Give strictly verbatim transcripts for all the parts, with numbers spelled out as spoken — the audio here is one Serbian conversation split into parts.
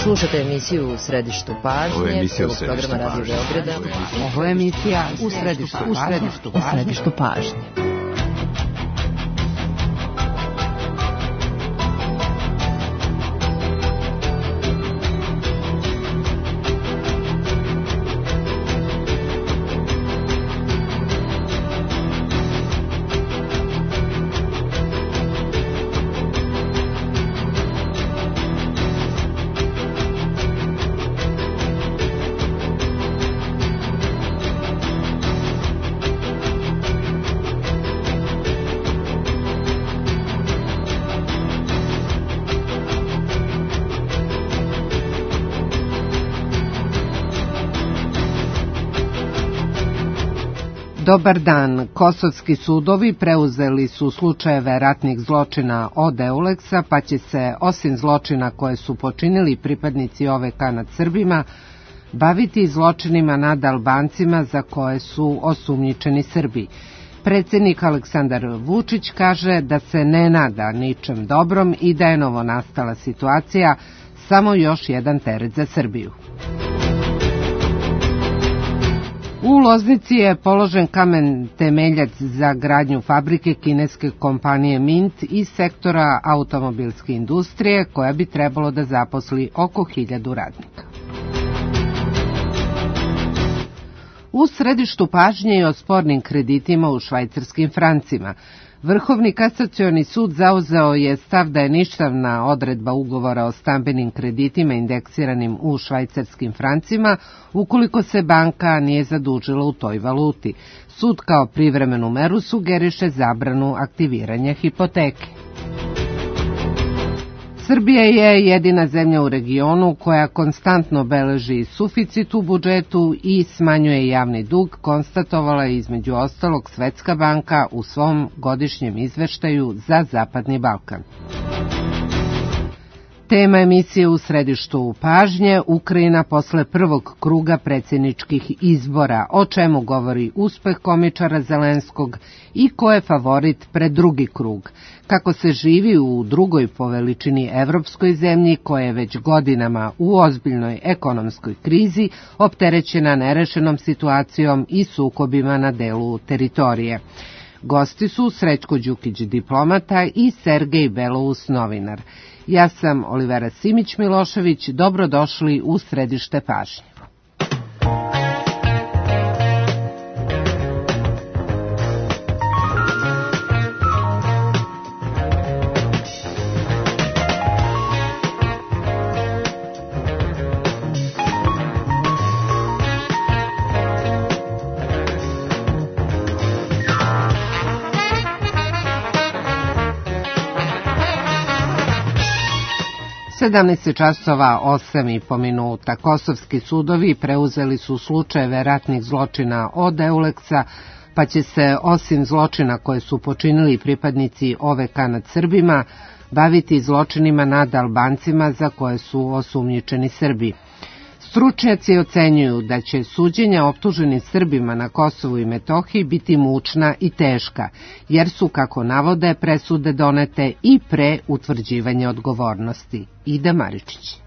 Slušate emisiju U središtu pažnje. Ovo je emisija U središtu pažnje. Radio Beograda. Ovo je emisija U središtu pažnje. U središtu pažnje. Dobar dan. Kosovski sudovi preuzeli su slučajeve ratnih zločina od Euleksa, pa će se, osim zločina koje su počinili pripadnici O V K nad Srbima, baviti zločinima nad Albancima za koje su osumnjičeni Srbi. Predsjednik Aleksandar Vučić kaže da se ne nada ničem dobrom i da je novonastala situacija samo još jedan teret za Srbiju. U Loznici je položen kamen temeljac za gradnju fabrike kineske kompanije Mint iz sektora automobilske industrije, koja bi trebalo da zaposli oko hiljadu radnika. U središtu pažnje je o spornim kreditima u švajcarskim francima. Vrhovni kasacioni sud zauzeo je stav da je ništavna odredba ugovora o stambenim kreditima indeksiranim u švajcarskim francima ukoliko se banka nije zadužila u toj valuti. Sud kao privremenu meru sugeriše zabranu aktiviranja hipoteke. Srbija je jedina zemlja u regionu koja konstantno beleži suficit u budžetu i smanjuje javni dug, konstatovala je između ostalog Svetska banka u svom godišnjem izveštaju za Zapadni Balkan. Tema emisije U središtu pažnje, Ukrajina posle prvog kruga predsjedničkih izbora, o čemu govori uspeh komičara Zelenskog i ko je favorit pred drugi krug, kako se živi u drugoj po veličini evropskoj zemlji koja je već godinama u ozbiljnoj ekonomskoj krizi, opterećena nerešenom situacijom i sukobima na delu teritorije. Gosti su Srećko Đukić, diplomata, i Sergej Belous, novinar. Ja sam Olivera Simić-Milošević, dobrodošli u središte pažnje. sedamnaest časova osam i po minuta. Kosovski sudovi preuzeli su slučajeve ratnih zločina od Euleksa, pa će se, osim zločina koje su počinili pripadnici O V K nad Srbima, baviti zločinima nad Albancima za koje su osumnjičeni Srbi. Stručnjaci ocenjuju da će suđenja optuženim Srbima na Kosovu i Metohiji biti mučna i teška, jer su, kako navode, presude donete i pre utvrđivanja odgovornosti. Ida Maričić.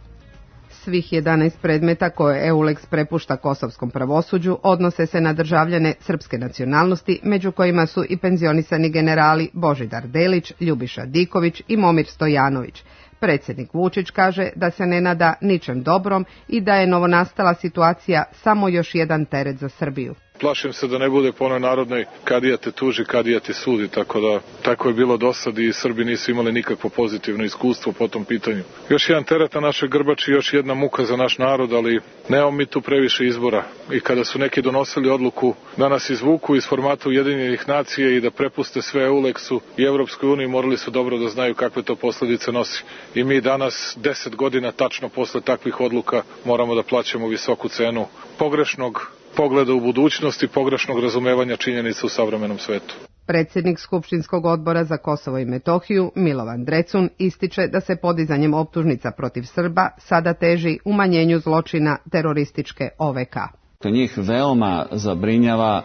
Svih jedanaest predmeta koje Euleks prepušta kosovskom pravosuđu odnose se na državljane srpske nacionalnosti, među kojima su i penzionisani generali Božidar Delić, Ljubiša Diković i Momir Stojanović. Predsjednik Vučić kaže da se ne nada ničem dobrom i da je novonastala situacija samo još jedan teret za Srbiju. Plašim se da ne bude po onoj narodnoj kadija te tuži, kadija te sudi, tako da tako je bilo dosad i Srbi nisu imali nikakvo pozitivno iskustvo po tom pitanju. Još jedan teret na našoj grbači, još jedna muka za naš narod, ali nemamo mi tu previše izbora. I kada su neki donosili odluku da nas izvuku iz formata Ujedinjenih nacija i da prepuste sve Euleksu i Evropskoj uniji, morali su dobro da znaju kakve to posljedice nosi. I mi danas, deset godina tačno posle takvih odluka, moramo da plaćamo visoku cenu pogrešnog pogleda u budućnosti, pogrešnog razumevanja činjenica u savremenom svetu. Predsjednik Skupštinskog odbora za Kosovo i Metohiju, Milovan Drecun, ističe da se podizanjem optužnica protiv Srba sada teži umanjenju zločina terorističke O V K. Njih veoma zabrinjava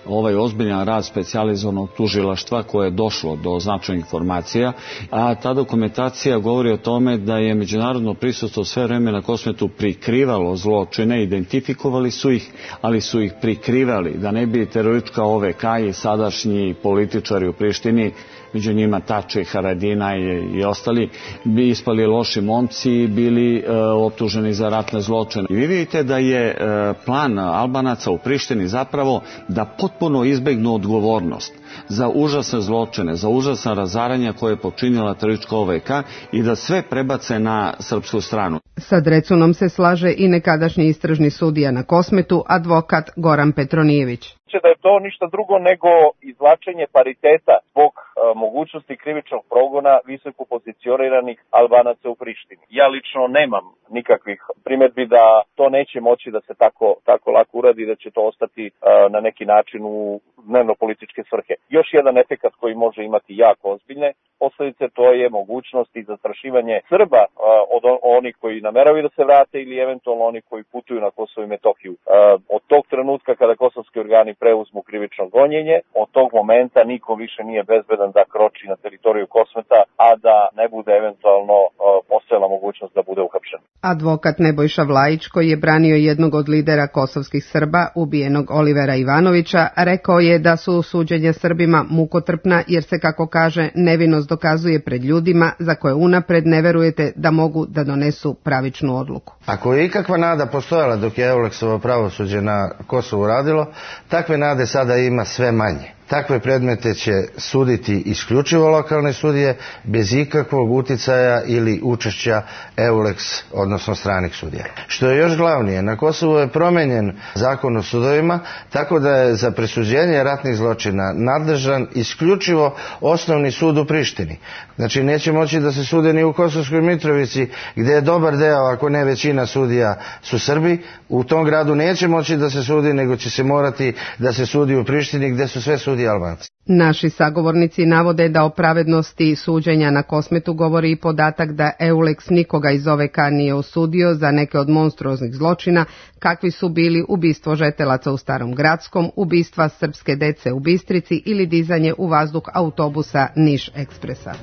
ovaj ozbiljan rad specijalizovanog tužilaštva koje je došlo do značajnih informacija, a ta dokumentacija govori o tome da je međunarodno prisustvo sve vreme na Kosmetu prikrivalo zločine, identifikovali su ih, ali su ih prikrivali, da ne bi teroristička O V K i sadašnji političari u Prištini, među njima Tači, Haradina i, i ostali, bi ispali loši momci i bili e, optuženi za ratne zločine. I vi vidite da je e, plan Albanaca u Prištini zapravo da potpuno izbegnu odgovornost za užasne zločine, za užasna razaranja koje je počinila teroristička O V K i da sve prebace na srpsku stranu. Sa Drecunom se slaže i nekadašnji istražni sudija na Kosmetu, advokat Goran Petronijević. Da je to ništa drugo nego izvlačenje pariteta zbog e, mogućnosti krivičnog progona visoko pozicioniranih Albanaca u Prištini. Ja lično nemam nikakvih primjedbi da to neće moći da se tako, tako lako uradi, da će to ostati e, na neki način u dnevno-političke svrhe. Još jedan efekat koji može imati jako ozbiljne posljedice, to je mogućnost i zastrašivanje Srba e, od onih koji nameravaju da se vrate ili eventualno oni koji putuju na Kosovo i Metohiju. E, od tog trenutka kada kosovski organi preuzmu krivično gonjenje, od tog momenta niko više nije bezbedan da kroči na teritoriju Kosmeta, a da ne bude eventualno uh, postojala mogućnost da bude uhapšen. Advokat Nebojša Vlajić, koji je branio jednog od lidera kosovskih Srba, ubijenog Olivera Ivanovića, rekao je da su suđenja Srbima mukotrpna jer se, kako kaže, nevinost dokazuje pred ljudima za koje unapred ne verujete da mogu da donesu pravičnu odluku. Ako je ikakva nada postojala dok je Euleksovo pravosuđe na Kosovu radilo, takve nade sada ima sve manje. Takve predmete će suditi isključivo lokalne sudije bez ikakvog uticaja ili učešća Euleks, odnosno stranih sudija. Što je još glavnije, na Kosovu je promenjen zakon o sudovima, tako da je za presuđenje ratnih zločina nadležan isključivo osnovni sud u Prištini. Znači neće moći da se sude ni u Kosovskoj Mitrovici, gdje je dobar deo, ako ne većina sudija su Srbi. U tom gradu neće moći da se sudi, nego će se morati da se sudi u Prištini, gdje su sve sudije Albanci. Naši sagovornici navode da o pravednosti suđenja na Kosmetu govori i podatak da Euleks nikoga iz O V K nije osudio za neke od monstruoznih zločina, kakvi su bili ubistvo žetelaca u Starom Gradskom, ubistva srpske dece u Bistrici ili dizanje u vazduh autobusa Niš Ekspresa.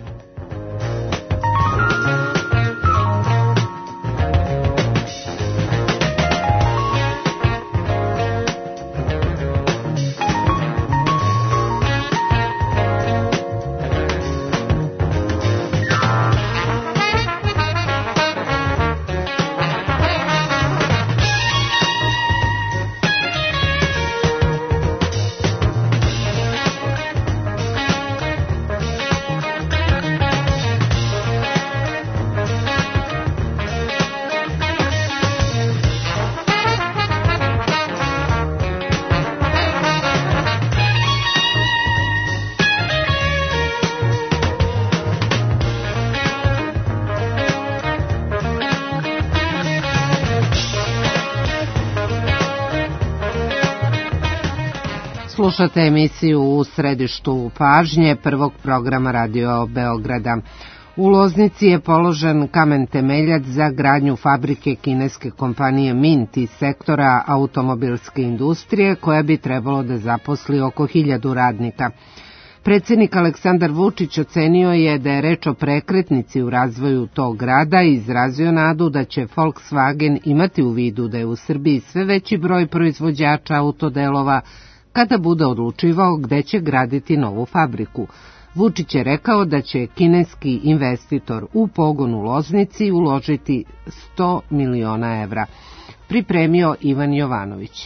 Slušate emisiju U središtu pažnje prvog programa Radio Beograda. U Loznici je položen kamen temeljac za gradnju fabrike kineske kompanije Mint iz sektora automobilske industrije, koja bi trebalo da zaposli oko hiljadu radnika. Predsjednik Aleksandar Vučić ocenio je da je reč o prekretnici u razvoju tog grada i izrazio nadu da će Volkswagen imati u vidu da je u Srbiji sve veći broj proizvođača autodelova kada bude odlučivao gde će graditi novu fabriku. Vučić je rekao da će kineski investitor u pogon u Loznici uložiti sto miliona evra. Pripremio Ivan Jovanović.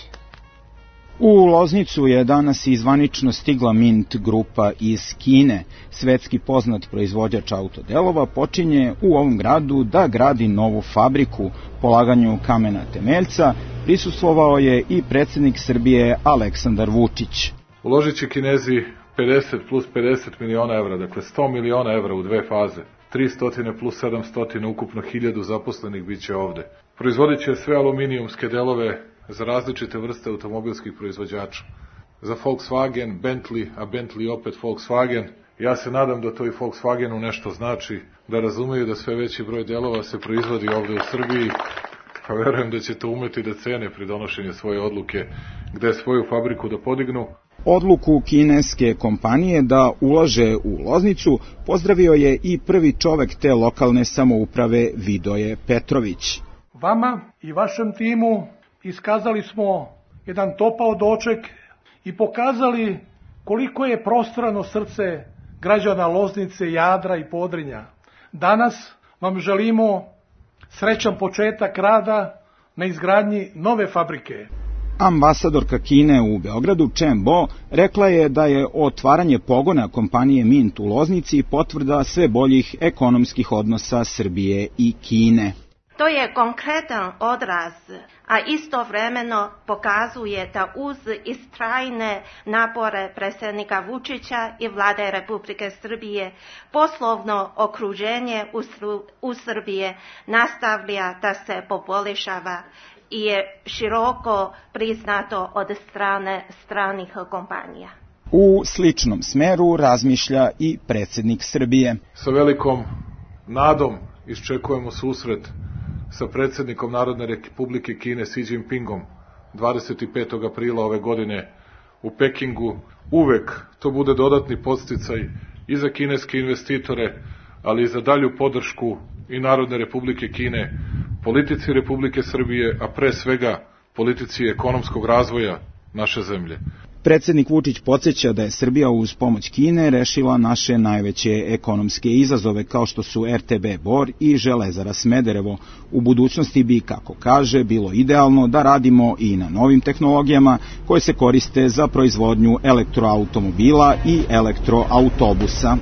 U Loznicu je danas izvanično stigla Mint grupa iz Kine. Svetski poznat proizvođač autodelova počinje u ovom gradu da gradi novu fabriku. Polaganju kamena temeljca prisustvovao je i predsjednik Srbije Aleksandar Vučić. Uložit će Kinezi pedeset plus pedeset miliona evra, dakle sto miliona evra u dve faze. tristo plus sedamsto, ukupno hiljadu zaposlenih bit će ovde. Proizvodit će sve aluminijumske delove za različite vrste automobilskih proizvođača. Za Volkswagen, Bentley, a Bentley opet Volkswagen. Ja se nadam da to i Volkswagenu nešto znači, da razumeju da sve veći broj delova se proizvodi ovde u Srbiji, pa verujem da će to umeti da cene pri donošenju svoje odluke gde svoju fabriku da podignu. Odluku kineske kompanije da ulaže u Loznicu pozdravio je i prvi čovek te lokalne samouprave Vidoje Petrović. Vama i vašem timu iskazali smo jedan topao doček i pokazali koliko je prostrano srce građana Loznice, Jadra i Podrinja. Danas vam želimo srećan početak rada na izgradnji nove fabrike. Ambasadorka Kine u Beogradu Chen Bo rekla je da je otvaranje pogona kompanije Mint u Loznici potvrda sve boljih ekonomskih odnosa Srbije i Kine. To je konkretan odraz, a istovremeno pokazuje da uz istrajne napore predsjednika Vučića i vlade Republike Srbije poslovno okruženje u Srbije nastavlja da se poboljšava i je široko priznato od strane stranih kompanija. U sličnom smeru razmišlja i predsjednik Srbije. Sa velikom nadom iščekujemo susret sa predsjednikom Narodne Republike Kine Xi Jinpingom dvadeset petog aprila ove godine u Pekingu. Uvek to bude dodatni podsticaj i za kineske investitore, ali i za dalju podršku i Narodne Republike Kine, politici Republike Srbije, a pre svega politici ekonomskog razvoja naše zemlje. Predsjednik Vučić podsjeća da je Srbija uz pomoć Kine rešila naše najveće ekonomske izazove kao što su er te be Bor i Železara Smederevo. U budućnosti bi, kako kaže, bilo idealno da radimo i na novim tehnologijama koje se koriste za proizvodnju elektroautomobila i elektroautobusa.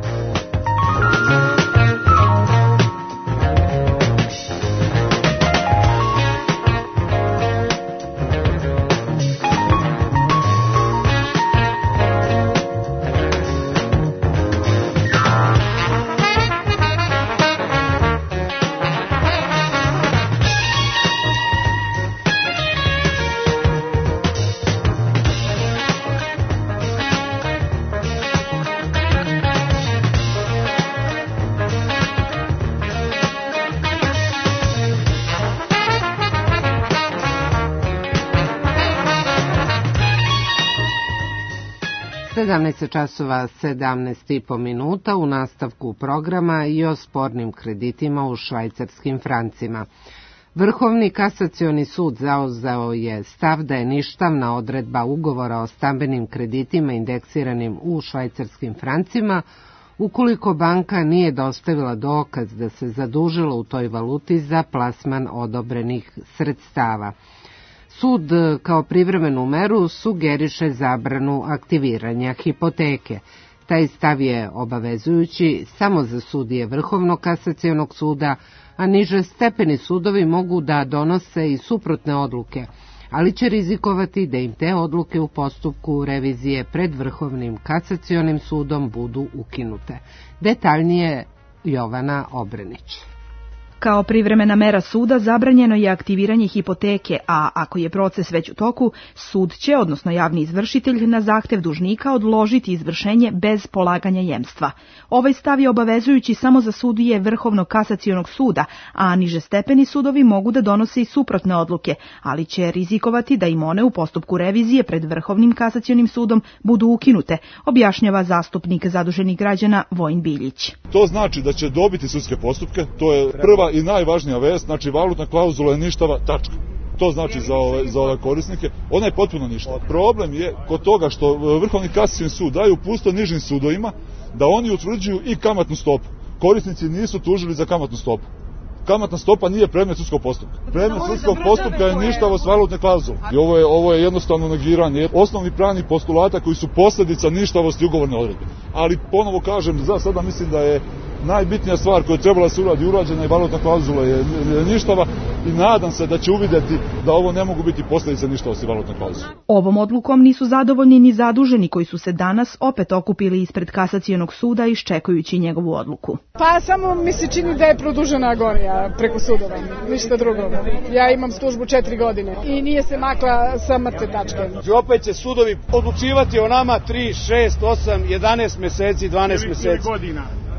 sedamnaest časova sedamnaest i po minuta u nastavku programa i o spornim kreditima u švajcarskim francima. Vrhovni kasacioni sud zauzeo je stav da je ništavna odredba ugovora o stambenim kreditima indeksiranim u švajcarskim francima ukoliko banka nije dostavila dokaz da se zadužila u toj valuti za plasman odobrenih sredstava. Sud kao privremenu meru sugeriše zabranu aktiviranja hipoteke. Taj stav je obavezujući samo za sudije Vrhovnog kasacionog suda, a niže stepeni sudovi mogu da donose i suprotne odluke, ali će rizikovati da im te odluke u postupku revizije pred Vrhovnim kasacionim sudom budu ukinute. Detaljnije Jovana Obrenić. Kao privremena mera suda zabranjeno je aktiviranje hipoteke, a ako je proces već u toku, sud će, odnosno javni izvršitelj, na zahtev dužnika odložiti izvršenje bez polaganja jemstva. Ovaj stav je obavezujući samo za sudije Vrhovnog kasacionog suda, a niže stepeni sudovi mogu da donose i suprotne odluke, ali će rizikovati da im one u postupku revizije pred Vrhovnim kasacionim sudom budu ukinute, objašnjava zastupnik zaduženih građana Vojin Biljić. To znači da će dobiti sudske postupke, to je prva i najvažnija vest, znači valutna klauzula je ništava, tačka. To znači za ove, za ove korisnike, ona je potpuno ništava. Problem je kod toga što Vrhovni kasacioni sud daju upustvo nižim sudovima da oni utvrđuju i kamatnu stopu. Korisnici nisu tužili za kamatnu stopu. Kamatna stopa nije predmet sudskog postupka. Predmet sudskog postupka je ništavost valutne klauzule. I ovo je, ovo je jednostavno negiranje osnovnih pravnih postulata koji su posljedica ništavosti ugovorne odredbe. Ali ponovo kažem, za sada mislim da je najbitnija stvar koja je trebala se uradi urađena i valutna klauzula je ništava i nadam se da će uvidjeti da ovo ne mogu biti posljedice ništavosti valutne klauzule. Ovom odlukom nisu zadovoljni ni zaduženi koji su se danas opet okupili ispred kasacionog suda iščekujući njegovu odluku. Pa samo mi se čini da je produžena agonija preko sudova, ništa drugo. Ja imam službu četiri godine i nije se makla sa mrtve tačke. Opet će sudovi odlučivati o nama tri, šest, osam, jedanaest meseci, dvanaest meseci. godina.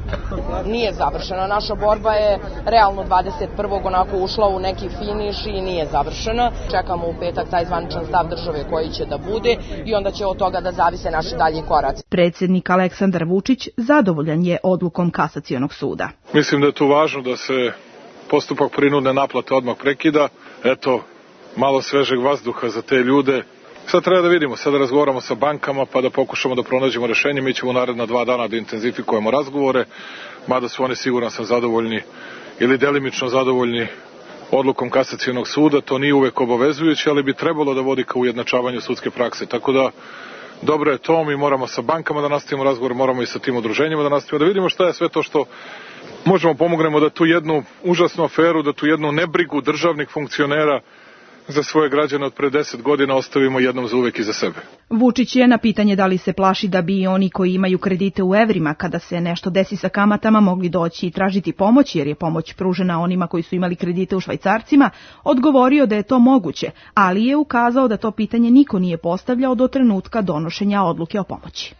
Nije završena. Naša borba je realno dvadeset prvog onako ušla u neki finiš i nije završena. Čekamo u petak taj zvaničan stav države koji će da bude i onda će od toga da zavise naši dalji koraci. Predsjednik Aleksandar Vučić zadovoljan je odlukom Kasacionog suda. Mislim da je tu važno da se postupak prinudne naplate odmah prekida. Eto, malo svežeg vazduha za te ljude. Sad treba da vidimo, sad da razgovaramo sa bankama pa da pokušamo da pronađemo rešenje. Mi ćemo u naredna dva dana da intenzifikujemo razgovore, mada su oni siguran sam zadovoljni ili delimično zadovoljni odlukom Kasacionog suda. To nije uvek obavezujuće, ali bi trebalo da vodi ka ujednačavanju sudske prakse. Tako da, dobro je to, mi moramo sa bankama da nastavimo razgovor, moramo i sa tim udruženjima da nastavimo, da vidimo šta je sve to što možemo pomognemo da tu jednu užasnu aferu, da tu jednu nebrigu državnih funkcionera za svoje građane od pre deset godina ostavimo jednom za uvek iza sebe. Vučić je na pitanje da li se plaši da bi i oni koji imaju kredite u evrima kada se nešto desi sa kamatama mogli doći i tražiti pomoć jer je pomoć pružena onima koji su imali kredite u švajcarcima, odgovorio da je to moguće, ali je ukazao da to pitanje niko nije postavljao do trenutka donošenja odluke o pomoći.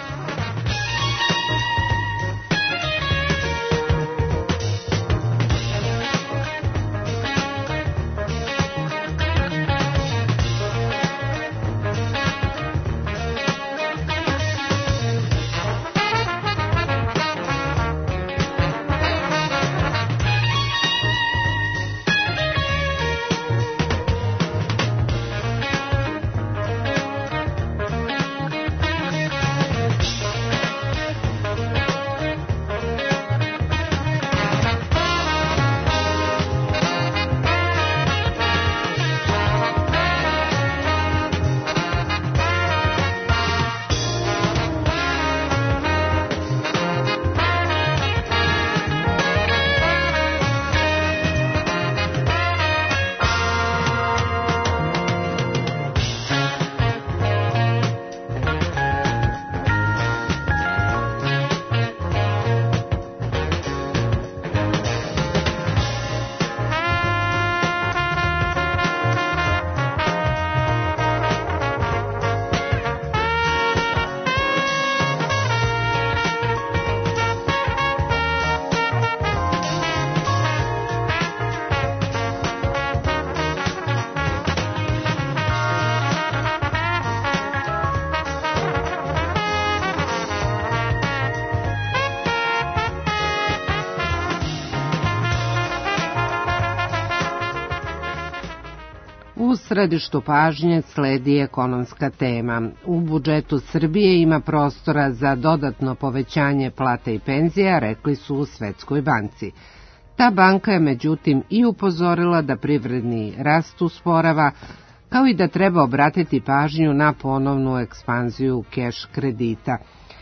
U središtu pažnje sledi ekonomska tema. U budžetu Srbije ima prostora za dodatno povećanje plata i penzija, rekli su u Svetskoj banci. Ta banka je međutim i upozorila da privredni rast usporava, kao i da treba obratiti pažnju na ponovnu ekspanziju keš kredita.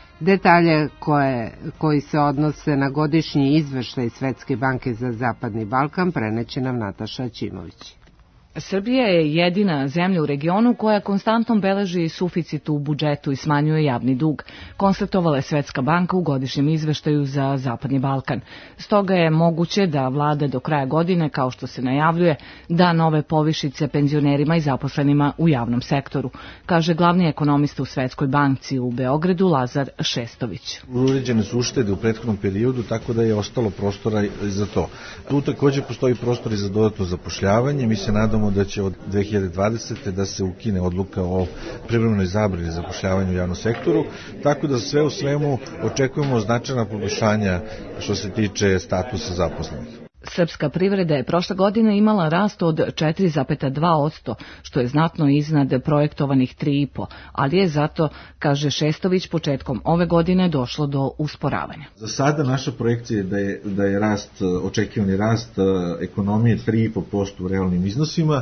Detalje koje, koji se odnose na godišnji izveštaj Svetske banke za Zapadni Balkan preneće nam Nataša Ćimović. Srbija je jedina zemlja u regionu koja konstantno beleži suficit u budžetu i smanjuje javni dug, konstatovala je Svetska banka u godišnjem izveštaju za Zapadni Balkan. Stoga je moguće da vlada do kraja godine, kao što se najavljuje, da nove povišice penzionerima i zaposlenima u javnom sektoru, kaže glavni ekonomista u Svetskoj banci u Beogradu Lazar Šestović. Uređene su uštede u prethodnom periodu, tako da je ostalo prostora za to. Tu također postoji prostor i za dodatno zapošljavanje. Mi se nadamo da će od dve hiljade dvadesete. da se ukine odluka o privremenoj zabrani zapošljavanju u javnom sektoru, tako da sve u svemu očekujemo značajna poboljšanja što se tiče statusa zaposlenih. Srpska privreda je prošle godine imala rast od četiri zarez dva posto, što je znatno iznad projektovanih tri zarez pet posto, ali je zato, kaže Šestović, početkom ove godine došlo do usporavanja. Za sada naša projekcija je da je, da je rast, očekivani rast ekonomije tri zarez pet posto u realnim iznosima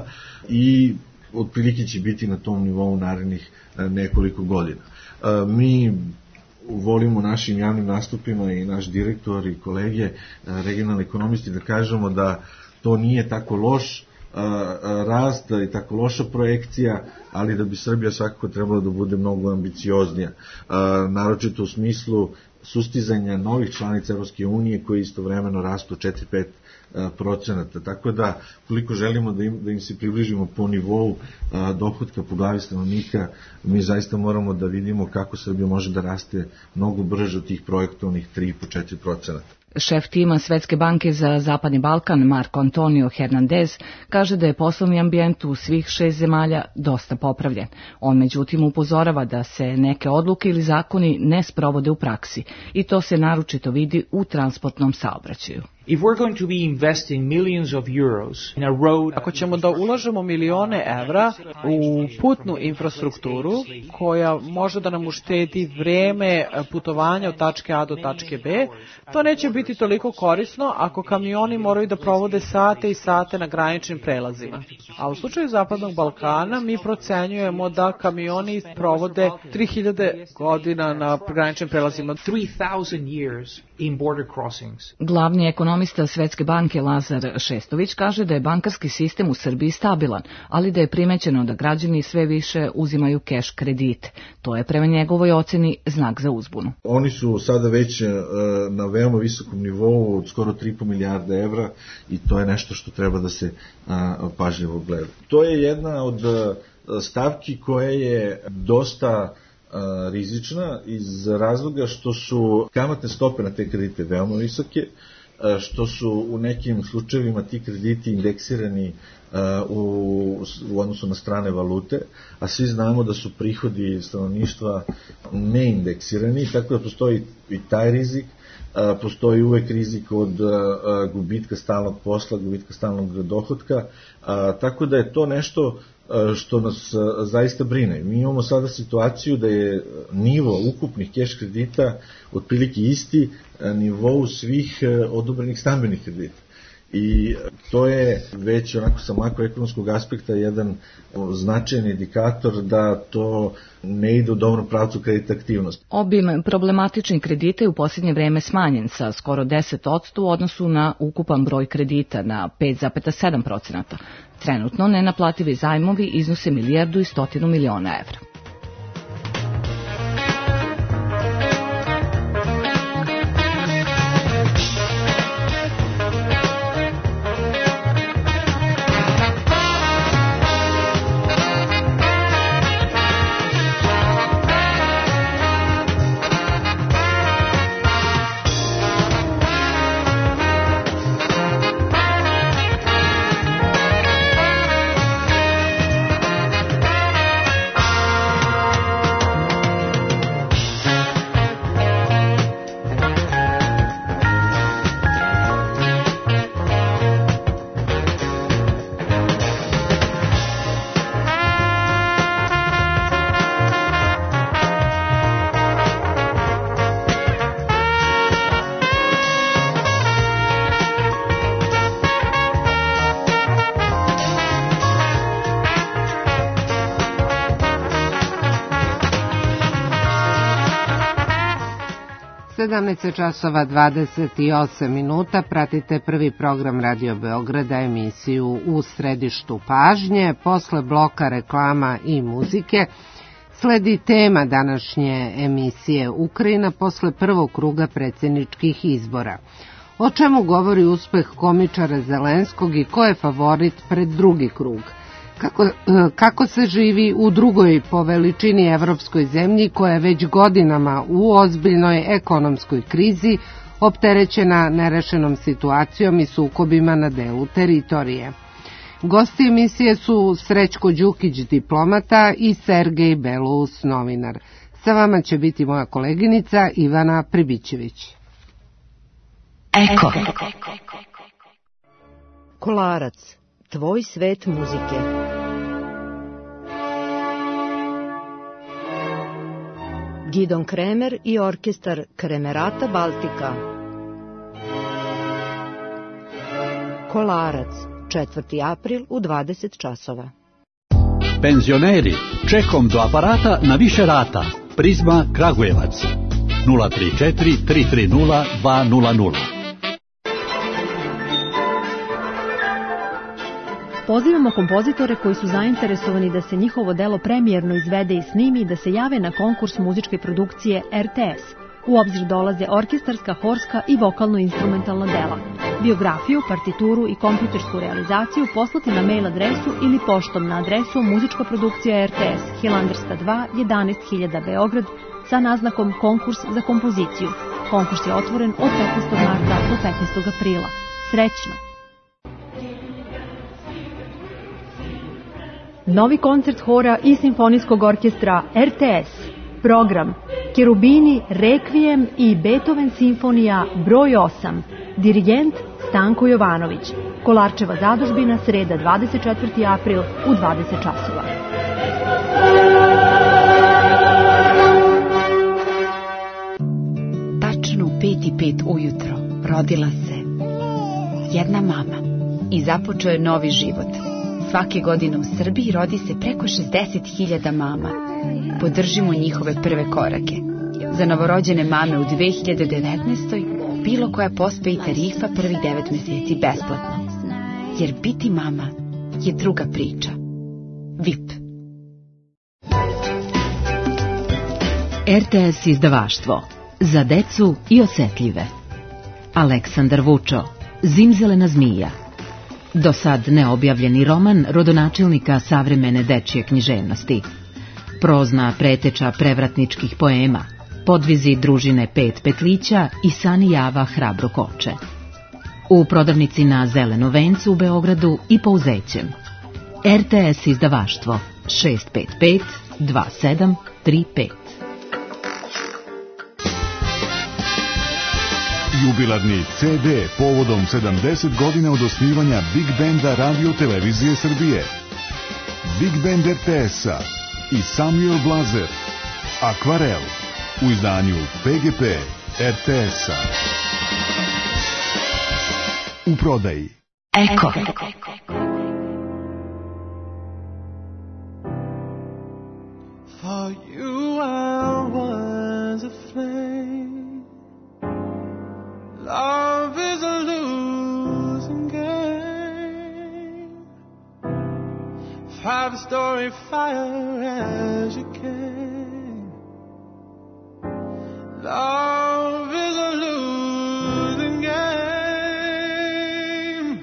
i otprilike će biti na tom nivou narednih nekoliko godina. Mi volimo našim javnim nastupima i naš direktor i kolege regionalni ekonomisti da kažemo da to nije tako loš rast i tako loša projekcija, ali da bi Srbija svakako trebala da bude mnogo ambicioznija, naročito u smislu sustizanja novih članica Evropske unije koji istovremeno rastu četiri do pet procenata. Tako da, koliko želimo da im, da im se približimo po nivou a, dohotka po glavi stanovnika, mi zaista moramo da vidimo kako Srbija može da raste mnogo brže od tih projektovnih tri do četiri procenata. Šef tima Svetske banke za Zapadni Balkan, Marko Antonio Hernandez, kaže da je poslovni ambijent u svih šest zemalja dosta popravljen. On međutim upozorava da se neke odluke ili zakoni ne sprovode u praksi i to se naročito vidi u transportnom saobraćaju. If we're going to be investing millions of euros in a road... Ako ćemo da ulažemo milione evra u putnu infrastrukturu koja može da nam uštedi vreme putovanja od tačke A do tačke B, to neće biti toliko korisno ako kamioni moraju da provode sate i sate na graničnim prelazima. A u slučaju Zapadnog Balkana mi procenjujemo da kamioni provode tri hiljade godina na graničnim prelazima. three thousand years in border crossings. Glavni ekonomista Svetske banke Lazar Šestović kaže da je bankarski sistem u Srbiji stabilan, ali da je primećeno da građani sve više uzimaju keš kredite. To je prema njegovoj oceni znak za uzbunu. Oni su sada već na veoma visokom nivou od skoro tri i po milijarde evra i to je nešto što treba da se pažljivo gleda. To je jedna od stavki koja je dosta rizična iz razloga što su kamatne stope na te kredite veoma visoke, što su u nekim slučajevima ti krediti indeksirani u, u odnosu na strane valute, a svi znamo da su prihodi stanovništva neindeksirani, tako da postoji i taj rizik. Postoji uvek rizik od gubitka stalnog posla, gubitka stalnog dohotka, tako da je to nešto što nas zaista brine. Mi imamo sada situaciju da je nivo ukupnih keš kredita otprilike isti nivou svih odobrenih stambenih kredita. I to je već onako sa makroekonomskog aspekta jedan značajan indikator da to ne ide u dobrom pravcu kredita aktivnosti. Obim problematičnih kredita je u posljednje vreme smanjen sa skoro deset posto u odnosu na ukupan broj kredita na pet zarez sedam procenata. Trenutno nenaplativi zajmovi iznose milijardu i stotinu miliona evra. sedamnaest časova dvadeset osam minuta, pratite prvi program Radio Beograda, emisiju U središtu pažnje. Posle bloka reklama i muzike sledi tema današnje emisije Ukrajina posle prvog kruga predsjedničkih izbora. O čemu govori uspeh komičara Zelenskog i ko je favorit pred drugi krug? Kako, kako se živi u drugoj po veličini evropskoj zemlji koja je već godinama u ozbiljnoj ekonomskoj krizi, opterećena nerešenom situacijom i sukobima na delu teritorije. Gosti emisije su Srećko Đukić, diplomata, i Sergej Belous, novinar. Sa vama će biti moja koleginica Ivana Pribićević. Eko. Kolarac, tvoj svet muzike. Gidon Kremer i orkestar Kremerata Baltika. Kolarac, četvrti april u dvadeset časova. Penzioneri, čekom do aparata na više rata. Prizma Kragujevac. nula tri četiri tri tri nula dva nula nula. Pozivamo kompozitore koji su zainteresovani da se njihovo delo premijerno izvede i snimi i da se jave na konkurs muzičke produkcije R T S. U obzir dolaze orkestarska, horska i vokalno-instrumentalna dela. Biografiju, partituru i kompjutersku realizaciju poslati na mail adresu ili poštom na adresu Muzička produkcija R T S, Hilandarska dva, jedanaest hiljada Beograd, sa naznakom Konkurs za kompoziciju. Konkurs je otvoren od petnaestog marta do petnaestog aprila. Srećno! Novi koncert hora i simfonijskog orkestra R T S. Program: Kerubini, Rekvijem i Beethoven simfonija broj osam. Dirigent Stanko Jovanović. Kolarčeva zadužbina, sreda dvadeset četvrti april u dvadeset časova. Tačno u pet i pet ujutro rodila se jedna mama i započeo je novi život. Svake godine u Srbiji rodi se preko šezdeset hiljada mama. Podržimo njihove prve korake. Za novorođene mame u dve hiljade devetnaestoj bilo koja pospe i tarifa prvih devet meseci besplatno. Jer biti mama je druga priča. V I P. R T S izdavaštvo. Za decu i osetljive. Aleksandar Vučo. Zimzelena zmija. Do sad neobjavljeni roman rodonačelnika savremene dečje književnosti. Prozna preteča prevratničkih poema, podvizi družine Pet Petlića i Sani Java Hrabro koče. U prodavnici na Zeleno vencu u Beogradu i Pouzećem. R T S izdavaštvo šest pet pet dva sedam tri pet. Jubilarni C D povodom sedamdeset godina od osnivanja Big Benda Radio Televizije Srbije. Big Band R T S-a i Samuel Blazer. Akvarel u izdanju P G P R T S-a. U prodaji. Eko. For you I was a flame. Love is a losing game. Five-story fire as you came. Love is a losing game.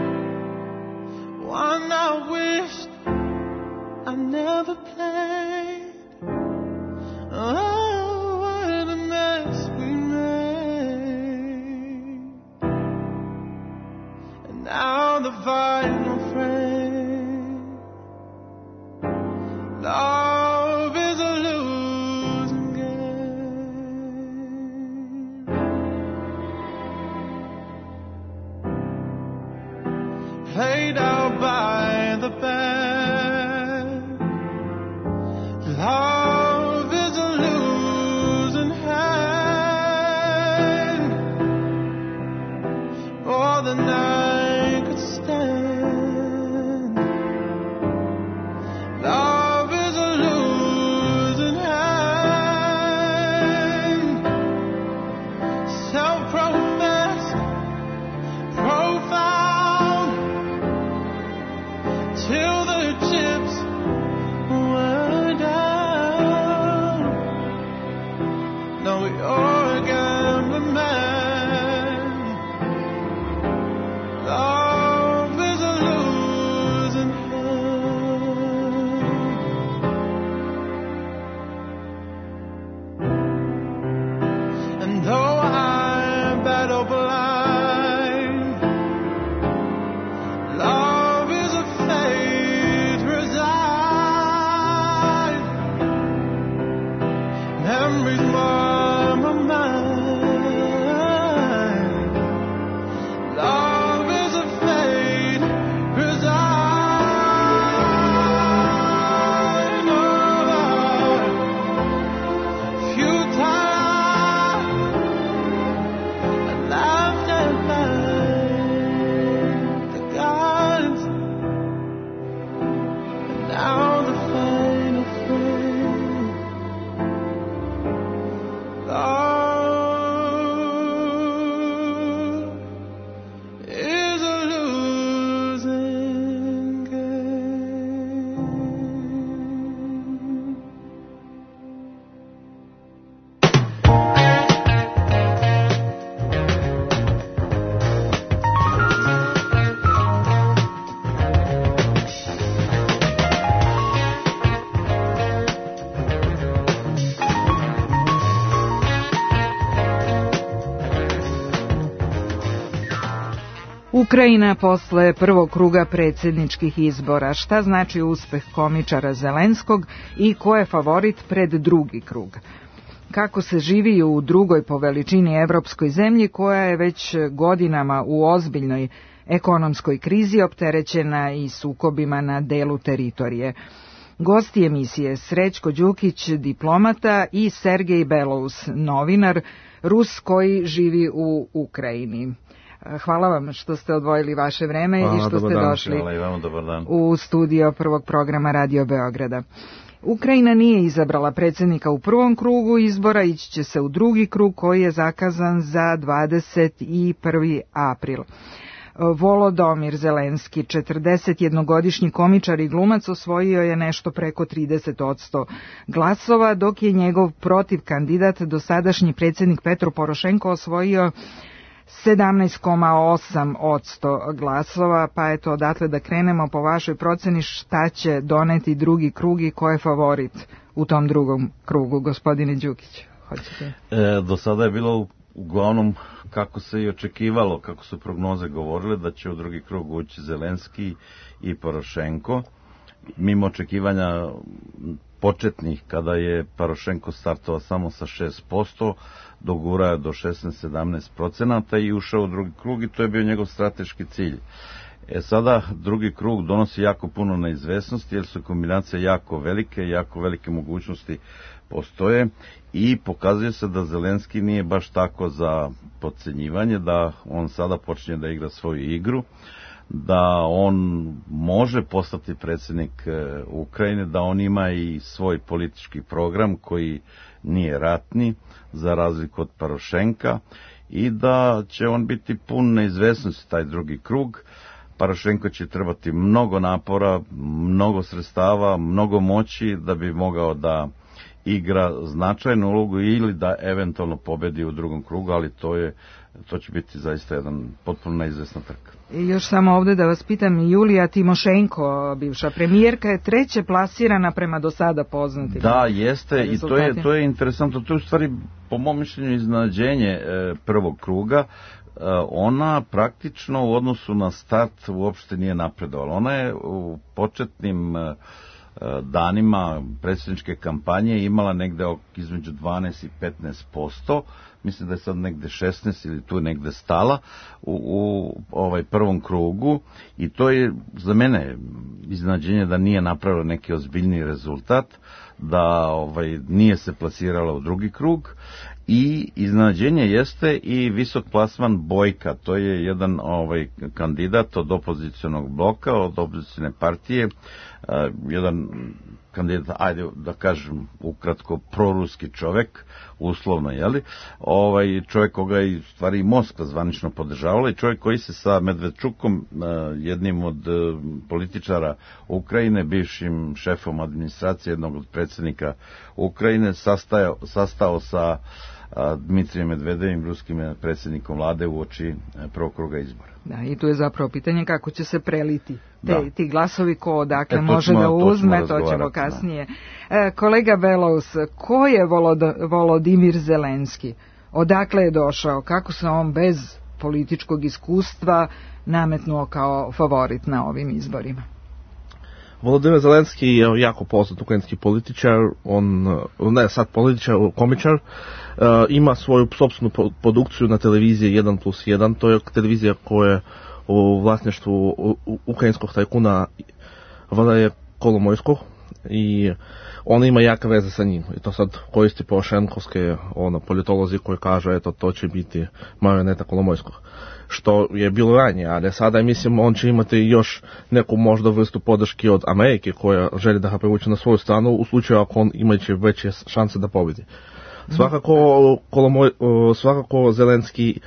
One I wished I never played. Oh, what a mess we made. And now the final frame. Love is a losing game. Played out by the band. Love is a losing hand. More than I could stand. Love is a losing hand. Self-professed, profound, till the chips were down. No, you're a gambling man. Ukrajina posle prvog kruga predsjedničkih izbora. Šta znači uspeh komičara Zelenskog i ko je favorit pred drugi krug? Kako se živi u drugoj po veličini evropskoj zemlji koja je već godinama u ozbiljnoj ekonomskoj krizi opterećena i sukobima na delu teritorije? Gosti emisije Srećko Đukić, diplomata, i Sergej Belous, novinar, Rus koji živi u Ukrajini. Hvala vam što ste odvojili vaše vreme. Hvala, i što ste dan. došli Hvala, u studio prvog programa Radio Beograda. Ukrajina nije izabrala predsjednika u prvom krugu izbora, ići će se u drugi krug koji je zakazan za dvadeset prvi april. Volodomir Zelenski, četrdesetjednogodišnji komičar i glumac, osvojio je nešto preko trideset posto glasova, dok je njegov protiv kandidat, dosadašnji predsjednik Petro Porošenko, osvojio sedamnaest zarez osam posto glasova. Pa eto, odatle da krenemo, po vašoj proceni šta će doneti drugi krug i ko je favorit u tom drugom krugu, gospodine Đukić? Hoćete? E, do sada je bilo uglavnom kako se i očekivalo, kako su prognoze govorile, da će u drugi krug ući Zelenski i Porošenko. Mimo očekivanja početnih, kada je Porošenko startovao samo sa šest posto, dogurao do šesnaest do sedamnaest procenata i ušao u drugi krug, i to je bio njegov strateški cilj. E sada, drugi krug donosi jako puno neizvesnosti, jer su kombinacije jako velike, jako velike mogućnosti postoje, i pokazuje se da Zelenski nije baš tako za podcenjivanje, da on sada počinje da igra svoju igru, da on može postati predsjednik Ukrajine, da on ima i svoj politički program koji nije ratni, za razliku od Porošenka, i da će on biti pun neizvesnosti taj drugi krug. Porošenko će trebati mnogo napora, mnogo sredstava, mnogo moći da bi mogao da igra značajnu ulogu ili da eventualno pobedi u drugom krugu, ali to je to će biti zaista jedan potpuno neizvesna trka. I još samo ovdje da vas pitam, Julija Timošenko, bivša premijerka, je treće plasirana prema do sada poznatim. Da, jeste, i to je, to je interesantno. To je u stvari, po mom mišljenju, iznenađenje e, prvog kruga. E, ona praktično u odnosu na start uopšte nije napredovala. Ona je u početnim e, danima predsjedničke kampanje imala negde između dvanaest i petnaest posto, mislim da je sad negde šesnaest ili tu negde stala u, u ovaj prvom krugu, i to je za mene iznenađenje da nije napravila neki ozbiljni rezultat, da ovaj nije se plasirala u drugi krug. I iznenađenje jeste i visok plasman Bojka, to je jedan ovaj kandidat od opozicionog bloka, od opozicione partije, uh, jedan kandidat, ajde da kažem ukratko, proruski čovek, uslovno, jeli, ovaj čovjek koga je u stvari i Moskva zvanično podržavala, i čovjek koji se sa Medvedčukom, jednim od političara Ukrajine, bivšim šefom administracije jednog od predsjednika Ukrajine, sastao, sastao sa Dmitrijem Medvedevim, ruskim predsjednikom vlade, uoči prvog kruga izbora. Da, i tu je zapravo pitanje kako će se preliti te, ti glasovi, ko odakle e, može ćemo, da uzme, to, to ćemo kasnije. E, kolega Belous, ko je Volod, Volodimir Zelenski? Odakle je došao? Kako se on bez političkog iskustva nametnuo kao favorit na ovim izborima? Volodimir Zelenski je jako poznat ukrajinski političar, on, ne sad političar, komičar, uh, ima svoju sopstvenu produkciju na televiziji jedan plus jedan, to je televizija koja je u vlasništvu ukrajinskog tajkuna Valeria Kolomojskog, i on ima jake veze sa njim, i to sad koristi Porošenkovske ono, politolozi koji kažu eto to će biti marioneta Kolomojskog, što je bilo ranije, ali sada mislim on će imati još neku možda vrstu podrške od Amerike koja želi da ga privuče na svoju stranu u slučaju ako on imaće veće šanse da pobedi. Svakako, Kolomoj, svakako Zelenski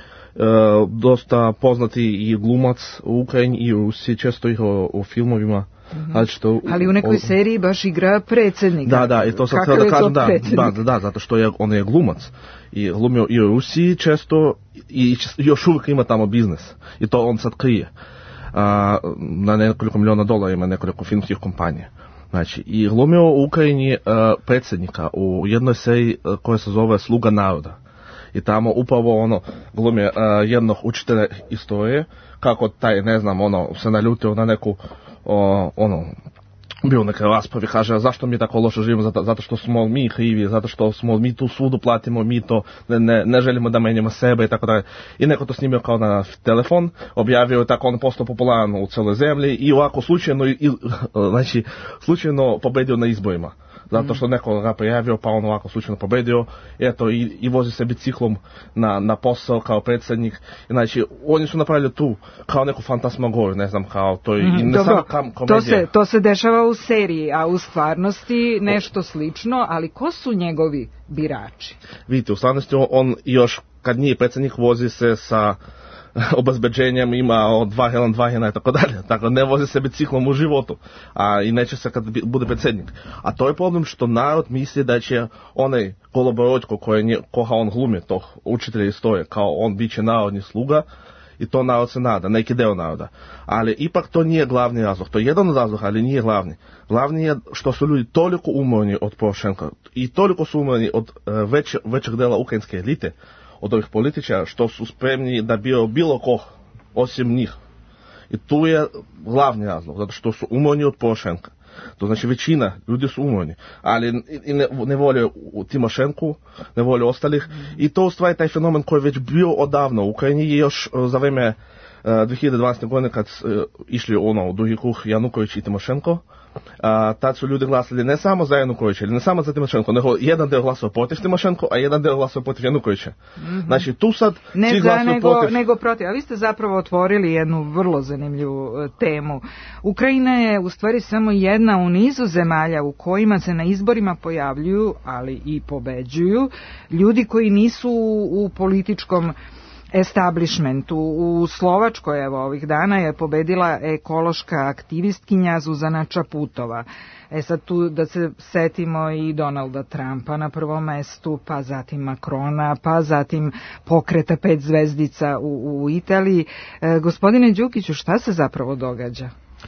dosta poznati i glumac u Ukrajini i u Rusiji, često ih u, u filmovima. Mm-hmm. Ali, ali u nekoj o, seriji baš igra predsjednika. Da, da, i to sad da kažem, da, da, da, da, zato što je, on je glumac i glumio i u Rusiji često i još uvijek ima tamo biznes i to on sad krije. A, na nekoliko miliona dolara ima nekoliko filmskih kompanija. Znači, i glumio u Ukrajini uh, predsjednika u jednoj seriji uh, koja se zove Sluga naroda. I tamo upravo ono glumi uh, jednog učitelja istorije, kako taj, ne znam, ono, se naljutio na neku, uh, ono, bio u nekoj raspravi, kaže, zašto mi tako loše živimo, zato, zato što smo mi krivi, zato što smo mi tu sudu platimo, mi to ne, ne, ne želimo da menjamo sebe i tako dalje. I neko to snimio kao na telefon, objavio je tako, on postao popularan u celoj zemlji i ovako slučajno, i, znači, slučajno pobedio na izborima. Zato što neko ga prijavio, pa on ovako slučajno pobedio, eto, i, i vozi se biciklom na, na posao kao predsjednik. Znači, oni su napravili tu kao neku fantasmagoriju, ne znam, kao to i mm, ne dobro, samo kam, komedija. To se, to se dešava u seriji, a u stvarnosti nešto slično, ali ko su njegovi birači? Vidite, u stvarnosti on, on još kad nije predsjednik vozi se sa obezbeđenjem, ima od dva Helen Dvahena i tako dalje, tako ne vozi se biciklom u životu, a i neće se kad bude predsjednik. A to je problem što narod misli da će onaj kolaborotko koga on glumi, tog učitelja istorije, kao on bit će narodni sluga, i to narod se nada, neki deo naroda. Ali ipak to nije glavni razlog, to je jedan od razloga, ali nije glavni. Glavni je što su ljudi toliko umorni od Porošenka i toliko su umorni od uh, već, većeg dela ukrajinske elite, od ovih političara, što su spremni da bio bilo ko osim njih. I tu je glavni razlog, zato što su umorni od Porošenka. To znači većina ljudi su umorni, ali i ne, ne vole Timošenku, ne vole ostalih. I to u stvari taj fenomen koji je već bio odavno u Ukrajini i još za vreme uh, dvije hiljade dvanaeste. godine kad uh, išli ono u drugi krug Januković i Timošenko, a, tad su ljudi glasali ne samo za Janukovića ili ne samo za Timošenko, nego jedan deo glasao protiv Timošenko, a jedan deo glasao protiv Janukovića. Mm-hmm. Znači tu sad ne svi za, nego, protiv... nego protiv. A vi ste zapravo otvorili jednu vrlo zanimljivu temu. Ukrajina je u stvari samo jedna u nizu zemalja u kojima se na izborima pojavljuju, ali i pobeđuju, ljudi koji nisu u, u političkom establishmentu. U Slovačkoj evo ovih dana je pobedila ekološka aktivistkinja Zuzana Čaputova. E sad tu da se setimo i Donalda Trumpa na prvom mestu, pa zatim Macrona, pa zatim pokreta pet zvezdica u, u Italiji. E, gospodine Đukiću, šta se zapravo događa?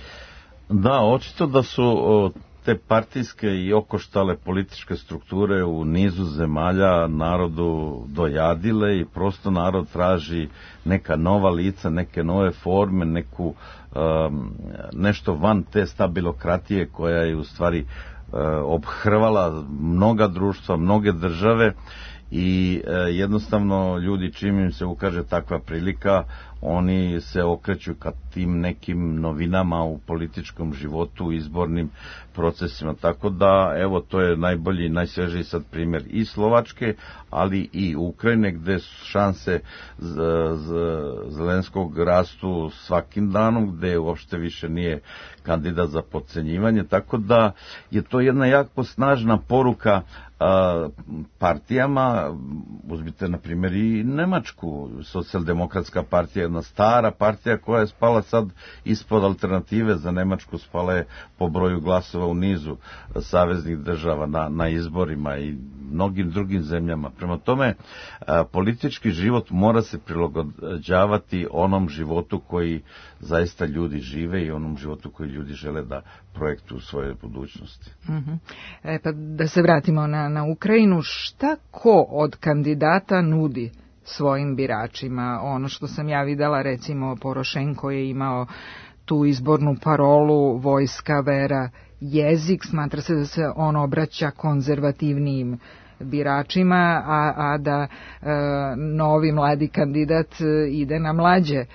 Da, očito da su o, te partijske i okoštale političke strukture u nizu zemalja narodu dojadile i prosto narod traži neka nova lica, neke nove forme, neku um, nešto van te stabilokratije koja je u stvari uh, obhrvala mnoga društva, mnoge države i e, jednostavno ljudi čim im se ukaže takva prilika, oni se okreću ka tim nekim novinama u političkom životu, izbornim procesima. Tako da, evo, to je najbolji, najsvežiji sad primjer i Slovačke, ali i Ukrajine, gde su šanse z, z, Zelenskog rastu svakim danom, gde uopšte više nije kandidat za podcenjivanje. Tako da je to jedna jako snažna poruka a, partijama. Uzmite, na primjer, i Nemačku, socijaldemokratska partija, jedna stara partija koja je spala sad ispod alternative za Nemačku, spala je po broju glasova u nizu saveznih država na, na izborima i mnogim drugim zemljama. Prema tome, a, politički život mora se prilagođavati onom životu koji zaista ljudi žive i onom životu koji ljudi žele da projektuju u svojoj budućnosti. Uh-huh. E, pa da se vratimo na, na Ukrajinu, šta ko od kandidata nudi svojim biračima? Ono što sam ja videla, recimo Porošenko je imao tu izbornu parolu vojska, vera, jezik, smatra se da se on obraća konzervativnijim biračima, a, a da e, novi mladi kandidat ide na mlađe e,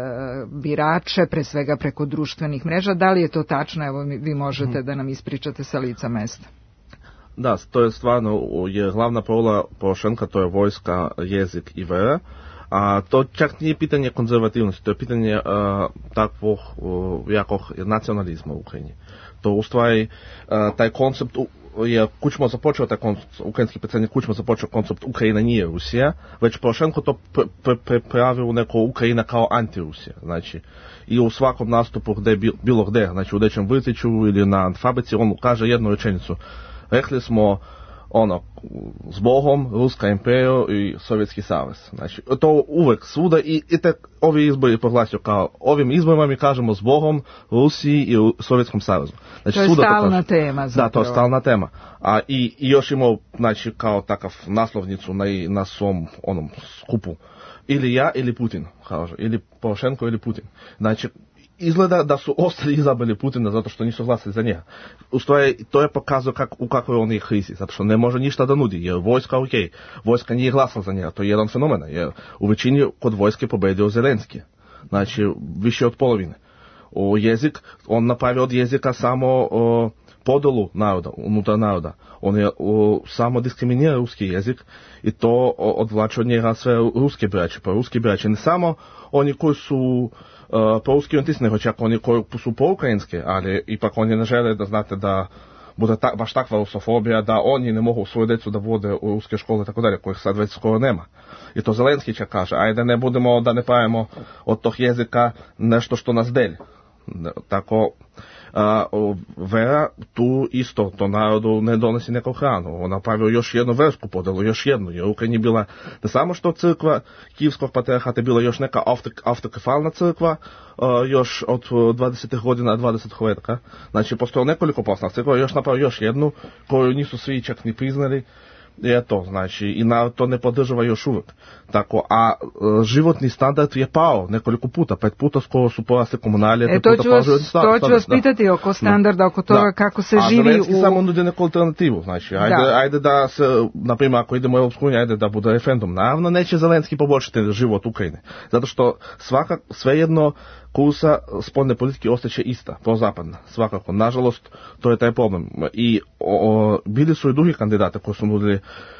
birače, pre svega preko društvenih mreža. Da li je to tačno? Evo, vi možete hmm. da nam ispričate sa lica mesta. Da, to je stvarno, je glavna parola Porošenka, to je vojska, jezik i vera. A to čak nije pitanje konzervativnosti, to je pitanje uh, takvog uh, jakog nacionalizma u Ukrajini. To u stvari uh, taj koncept je Kučma započeo taj koncept, ukrajinski predsjednik Kučma započeo koncept Ukrajina nije Rusija, već Porošenko to prepravio u neko Ukrajina kao anti-Rusija. Znači, i u svakom nastupu gde bilo gde, znači u Dečjem vrtiću ili na fabrici, on kaže jednu rečenicu. Rekli smo ono, s Bogom, Ruska imperija i Sovjetski savez. Znači, to uvek svuda i, i te ovi izbori proglasio kao, ovim izborima mi kažemo s Bogom, Rusiji i Sovjetskom savezu. Znači, to je svuda stalna to tema. Zapravo. Da, to je stalna tema. A i, i još imao, znači, kao takav naslovnicu na, na svom onom skupu. Ili ja, ili Putin, kaže, ili Porošenko, ili Putin. Znači, izgleda da su ostali izabrali Putina zato što nisu glasali za njega. U stvari, to je pokazao kak, u kakvoj on je krizi, zato što ne može ništa da nudi, jer vojska, ok, vojska nije glasala za njega, to je jedan fenomen, jer u većini kod vojske pobedio Zelenski, znači više od polovine. O jezik, on napravio od jezika samo o, podelu naroda, unutar naroda. On je o, samo diskriminira ruski jezik i to odvlači od njega sve ruske braće, pa ruski braće ne samo oni koji su Uh, po-ruski orijentisani, nego čak oni koji su po-ukrajinski, ali ipak oni ne žele da znate da bude ta, baš takva rusofobija, da oni ne mogu svoju decu da vode u ruske škole i tako dalje, kojih sad već skoro nema. I to Zelenski će kaže, ajde ne budemo, da ne pravimo od tog jezika nešto što nas delje. Tako, a, vera tu isto, to narodu ne donosi neku hranu. On napravio još jednu versku podelu, još jednu. Jer u Ukrajini bila ne samo što crkva Kijevskog patrijarhata, bila još neka autokefalna crkva, a, još od dvadesetih godina dvadesetog veka. Znači, postoje nekoliko poslovnih crkva, još napravio još jednu, koju nisu svi čak ni priznali. Je to, znači, i narod to ne podržava još uvijek. Tako, a e, životni standard je pao nekoliko puta, pet puta skoro su porasle komunalije. E, to ću vas, to ću vas pitati da. oko standarda, oko toga da. kako se a živi u... A Zelenski samo nudi neku alternativu, znači, ajde da. ajde da se, na primjer, ako idemo u Europsku uniju, ajde da bude referendum. Naravno, neće Zelenski poboljšati život Ukrajine, zato što svaka, svejedno, kursa spoljne politike ostaće ista, prozapadna, svakako. Nažalost, to je taj problem. I o, o, bili su i drugi kandidata koji su nudili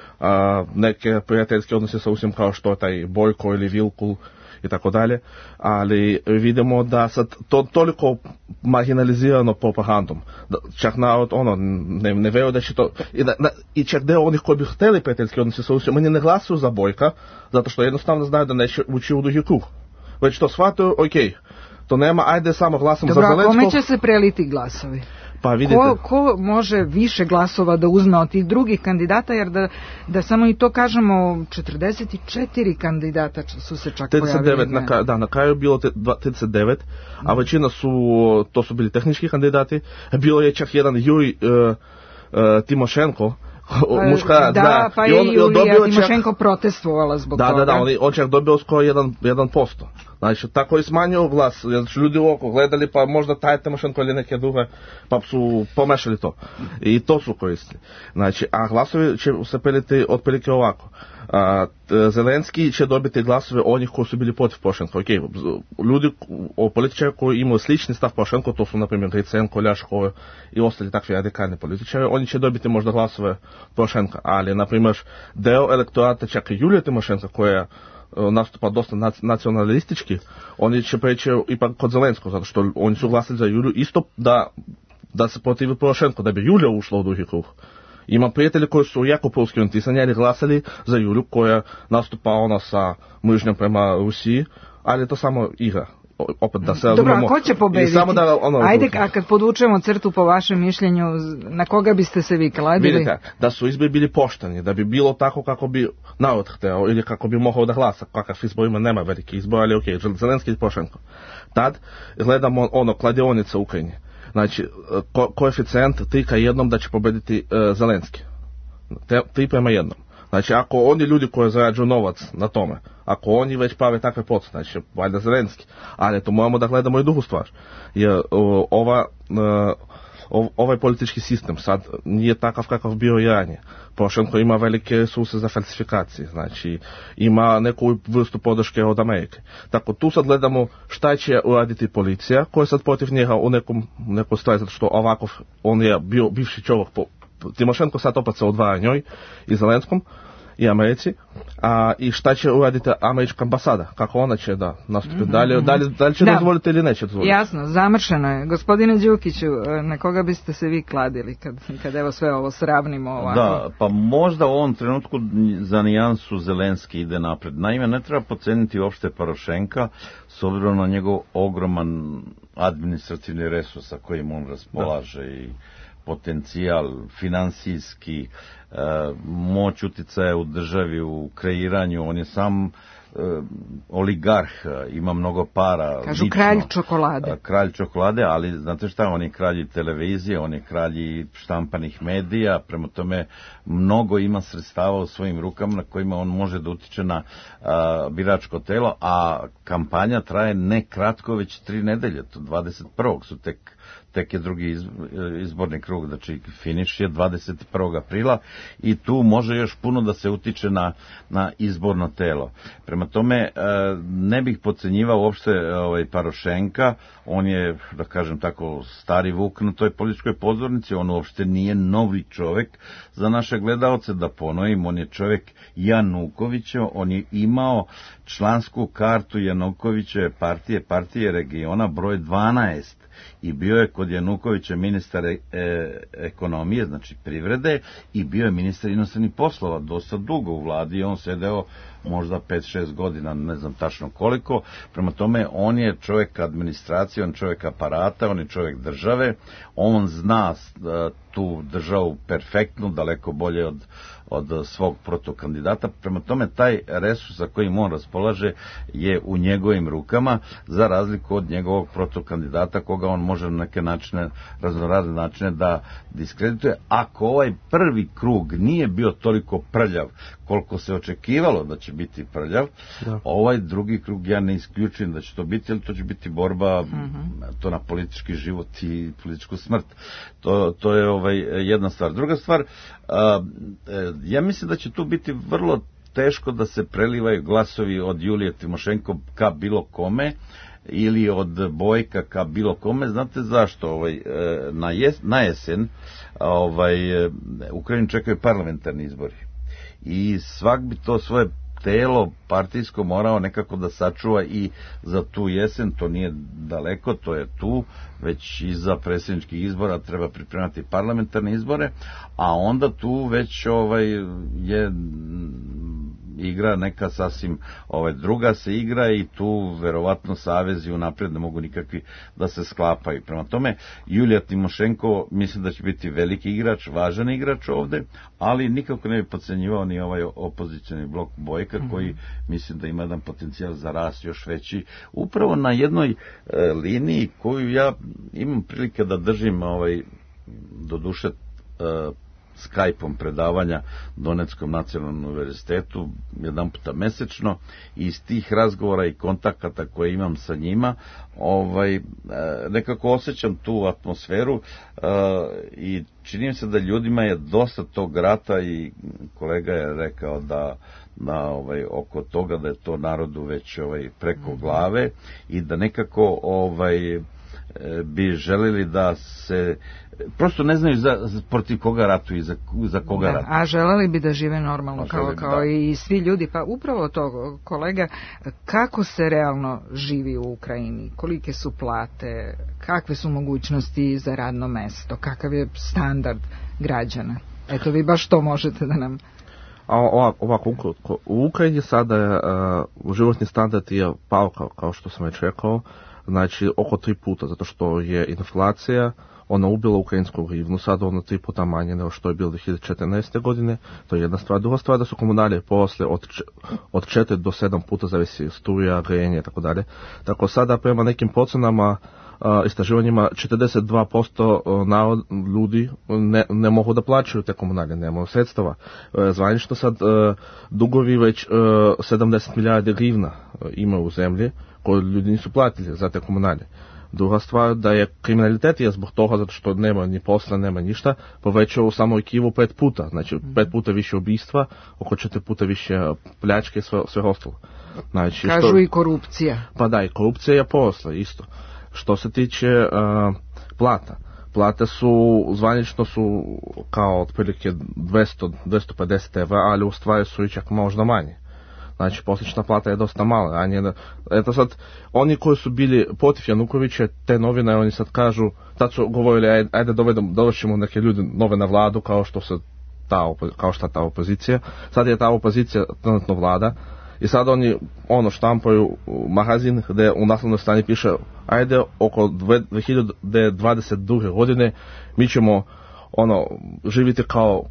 a, neke prijateljske odnose sa Rusijom, kao što je taj Bojko ili Vilkul i tako dalje, ali vidimo da sad to toliko marginalizirano propagandom, da čak narod ono, ne, ne vjeruje da će to, i, da, da, i čak deo onih koji bi htjeli prijateljske odnose sa Rusijom, oni ne glasuju za Bojka, zato što jednostavno znaju da neće ući u drugi krug. Već to shvataju, ok, to nema, ajde samo glasamo za Zelenskog. Dobro, a kome će se preliti glasovi? Pa vidite. Ko, ko može više glasova da uzme od tih drugih kandidata, jer da, da samo i to kažemo, četrdeset četiri kandidata su se čak trideset devet, pojavili. Na, da, na kraju je bilo trideset devet, a većina su, to su bili tehnički kandidati, bilo je čak jedan Jurij uh, uh, Timošenko, muškarac, da, da, pa i on, Julija Timošenko čak protestovala zbog da, toga. Da, da, on, on čak dobio skoro jedan posto. Znači, tako je smanjio glas, jer su ljudi oko gledali, pa možda taj Timošenko ili neke druge, pa su pomešali to. I to su koristili. Znači, a glasovi će se peliti otprilike ovako. A, Zelenski će dobiti glasove onih koji su bili protiv Porošenka. Okay. Ljudi, političari koji imaju slični stav Porošenko, to su na primjer Gricenko, Ljaškov i ostali takvi radikalni političari, oni će dobiti možda glasove Porošenka, ali na primjer deo elektorata čak i Julija Timošenka, koja nastupa dosta nacionalistički, oni će preći ipak kod Zelenskog, zato što oni su glasili za Juliju isto da, da se protivi Porošenko, da bi Julija ušla u drugi krug. Ima prijatelji koji su jako polski orijentisani, ali glasali za Juliju koja nastupa ona sa mržnjom prema Rusiji, ali je to samo igra. Opet da se Dobro, a ko će pobediti? Samo da, ono, Ajde, a kad podvučemo crtu po vašem mišljenju, na koga biste se vi kladili? Vidite, da su izbori bili pošteni, da bi bilo tako kako bi narod hteo ili kako bi mogao da glasa, kakav izborima nema veliki izbor, ali okej, okay, Zelenski i Porošenko. Tad gledamo ono, kladionica u Ukrajini. Znači, ko, koeficijent tri ka jednom da će pobediti uh, Zelenski. tri prema jednom. Znači, ako oni ljudi koji zarađuju novac na tome, ako oni već prave takve poce, znači, valjda Zelenski, ali to moramo da gledamo i drugu stvar. Jer uh, ova, uh, ovaj politički sistem sad nije takav kakav bio i ranije. Porošenko ima velike resurse za falsifikacije, znači ima neku vrstu podrške od Amerike. Tako tu sad gledamo šta će uraditi policija koja je sad protiv njega u nekom, nekom stvari, zato što ovako on je bio bivši čovjek po Timošenko sad opet se odvaja njoj i Zelenskom i Americi, a i šta će uraditi američka ambasada, kako ona će da nastupi, mm-hmm. da, li, da, li, da li će da. dozvoliti ili neće dozvoliti. Jasno, zamršeno je. Gospodine Đukiću, na koga biste se vi kladili kad, kad evo sve ovo sravnimo ovako? Da, pa možda u ovom trenutku za nijansu Zelenski ide napred. Naime, ne treba podceniti uopšte Porošenka s obzirom na njegov ogroman administrativni resurs sa kojim on raspolaže da. i potencijal finansijski, moć uticaja u državi, u kreiranju, on je sam oligarh, ima mnogo para. Kažu lično, kralj čokolade. Kralj čokolade, ali znate šta, on je kralj televizije, on je kralj štampanih medija, prema tome mnogo ima sredstava u svojim rukama na kojima on može da utiče na a, biračko telo, a kampanja traje ne kratko, već tri nedelje, to dvadeset prvog su tek tek je drugi izborni krug, znači finiš je dvadeset prvog aprila i tu može još puno da se utiče na, na izborno telo. Prema tome, ne bih podcenjivao uopšte ovaj Parošenka, on je, da kažem tako, stari vuk na toj političkoj pozornici, on uopšte nije novi čovek za naše gledaoce, da ponovim, on je čovek Janukovića, on je imao člansku kartu Janukovićeve partije, partije regiona broj dvanaest. I bio je kod Janukovića ministar e, ekonomije, znači privrede, i bio je ministar inostranih poslova dosta dugo u vladi i on sedeo možda pet šest godina, ne znam tačno koliko. Prema tome, on je čovjek administracije, on je čovjek aparata, on je čovjek države, on zna tu državu perfektno, daleko bolje od, od svog protokandidata. Prema tome, taj resurs za kojim on raspolaže je u njegovim rukama, za razliku od njegovog protokandidata, koga on može na neke načine, raznorazne načine da diskredituje. Ako ovaj prvi krug nije bio toliko prljav koliko se očekivalo da će biti prljav, da. Ovaj drugi krug ja ne isključujem da će to biti, ali to će biti borba mm-hmm. to na politički život i političku smrt. To, to je ovaj jedna stvar. Druga stvar, a, ja mislim da će tu biti vrlo teško da se prelivaju glasovi od Julije Timošenko ka bilo kome ili od Bojka ka bilo kome. Znate zašto? Ovaj, na, jes, na jesen ovaj, Ukrajinu čekaju parlamentarni izbori. I svak bi to svoje telo partijsko morao nekako da sačuva i za tu jesen, to nije daleko, to je tu, već iza predsjedničkih izbora treba pripremati parlamentarne izbore, a onda tu već ovaj je igra neka sasvim ovaj druga se igra i tu verovatno savezi unaprijed ne mogu nikakvi da se sklapaju. Prema tome, Julija Timošenko mislim da će biti veliki igrač, važan igrač ovde, ali nikako ne bi podcenjivao ni ovaj opozicioni blok Bojka, mm-hmm. koji mislim da ima jedan potencijal za rast još veći, upravo na jednoj e, liniji koju ja imam prilike da držim ovaj, do duše e, Skype-om predavanja Donetskom nacionalnom univerzitetu jedan puta mesečno i iz tih razgovora i kontakata koje imam sa njima ovaj, nekako osjećam tu atmosferu i čini se da ljudima je dosta tog rata i kolega je rekao da da ovaj oko toga da je to narodu već ovaj preko glave i da nekako ovaj bi želeli da se prosto ne znaju za, protiv koga ratuju i za, za koga da, ratuju. A želeli bi da žive normalno kao, želim, kao da. i svi ljudi. Pa upravo to, kolega, kako se realno živi u Ukrajini? Kolike su plate? Kakve su mogućnosti za radno mesto? Kakav je standard građana? Eto, vi baš to možete da nam... A ovako, ovako u Ukrajini sada uh, životni standard je pao, kao, kao što sam već rekao, znači oko tri puta, zato što je inflacija, ona ubila ukrajinsku grivnu, sada ona tri puta manje nego što je bilo dvije hiljade četrnaeste. godine, to je jedna stvar. Druga stvar da su komunalije posle od, od četiri do sedam puta zavisi struja, grijanje i tako dalje. Tako sada prema nekim procenama, Uh, istraživanjima četrdeset dva posto narod, ljudi ne, ne mogu da plaćaju te komunalije, nemaju sredstava. Uh, zvanično sad uh, dugovi već uh, sedamdeset milijardi grivna uh, imaju u zemlji koje ljudi nisu platili za te komunalije. Druga stvar da je kriminalitet je zbog toga zato što nema ni posla, nema ništa, povećao u samoj Kijevu pet puta, znači pet puta više ubistva, oko četiri puta više pljačke i sve, sve ostalo. Znači, kažu što, i korupcija. Pa da, i korupcija je posla isto. Što se tiče uh, plata, plate su, zvanično su kao otprilike dvjesto do dvjesto pedeset evra, ali u stvari su i čak možda manje. Znači, prosječna plata je dosta mala. A nije, eto sad, oni koji su bili protiv Janukovića, te novine, oni sad kažu, tad su govorili, ajde dovršimo neke ljudi nove na vladu, kao što se ta, kao što ta opozicija. Sad je ta opozicija trenutno vlada. I sad oni ono štampaju magazin gdje u naslovnoj strani piše ajde oko dvije hiljade dvadeset druge. godine mi ćemo ono, živite kao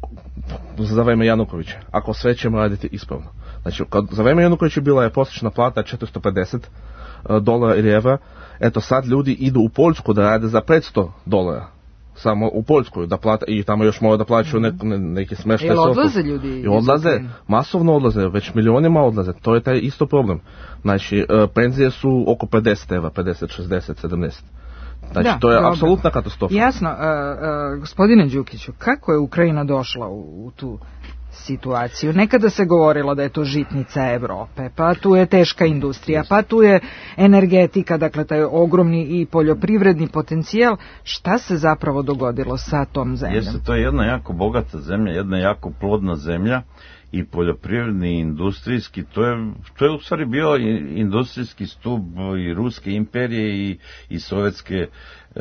za vreme Janukovića, ako sve ćemo raditi ispravno. Znači, kad za vreme Janukovića bila je prosječna plata četiristo pedeset dolara ili evra, eto sad ljudi idu u Poljsku da rade za petsto dolara. Samo u Poljskoj da plata i tamo još mora da plaćaju ne, ne, neki smeštaj. Jel odlaze ljudi? I odlaze, masovno odlaze, već milionima odlaze. To je taj isto problem. Znači, penzije su oko pedeset evra, pedeset, šezdeset, sedamdeset. Znači, da, to je dobro. Apsolutna katastrofa. Jasno, uh, uh, gospodine Đukiću, kako je Ukrajina došla u, u tu situaciju? Nekada se govorilo da je to žitnica Evrope, pa tu je teška industrija, pa tu je energetika, dakle taj ogromni i poljoprivredni potencijal. Šta se zapravo dogodilo sa tom zemljom? Jeste, to je jedna jako bogata zemlja, jedna jako plodna zemlja i poljoprivredni i industrijski, to je, to je u stvari bio industrijski stup i Ruske imperije i, i Sovjetske e,